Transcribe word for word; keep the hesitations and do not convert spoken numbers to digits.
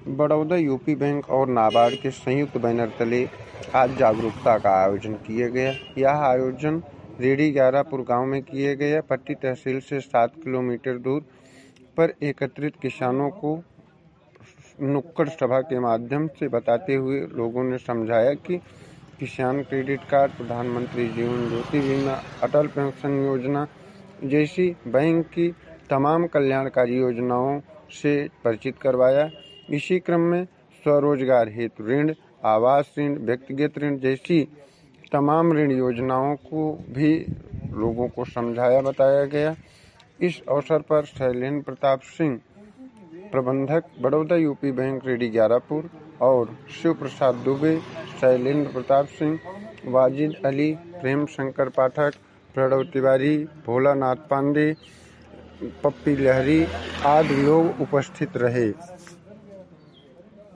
Baroda UP bank और नाबार्ड के संयुक्त बैनर तले आज जागरूकता का आयोजन किया गया। यह आयोजन रेडी ग्यारहपुर गांव में किया गया। पट्टी तहसील से सात किलोमीटर दूर पर एकत्रित किसानों को नुक्कड़ सभा के माध्यम से बताते हुए लोगों ने समझाया कि किसान क्रेडिट कार्ड, प्रधानमंत्री जीवन ज्योति बीमा, अटल पेंशन योजना जैसी बैंक की तमाम कल्याणकारी योजनाओं से परिचित करवाया। इसी क्रम में स्वरोजगार हेतु ऋण, आवास ऋण, व्यक्तिगत ऋण जैसी तमाम ऋण योजनाओं को भी लोगों को समझाया बताया गया। इस अवसर पर शैलेंद्र प्रताप सिंह, प्रबंधक, बड़ौदा यूपी बैंक रेडी ग्यारहपुर, और शिव प्रसाद दुबे, शैलेंद्र प्रताप सिंह, वाजिद अली, प्रेम शंकर पाठक, प्रणव तिवारी, भोलानाथ पांडे, पप्पी लहरी आदि लोग उपस्थित रहे।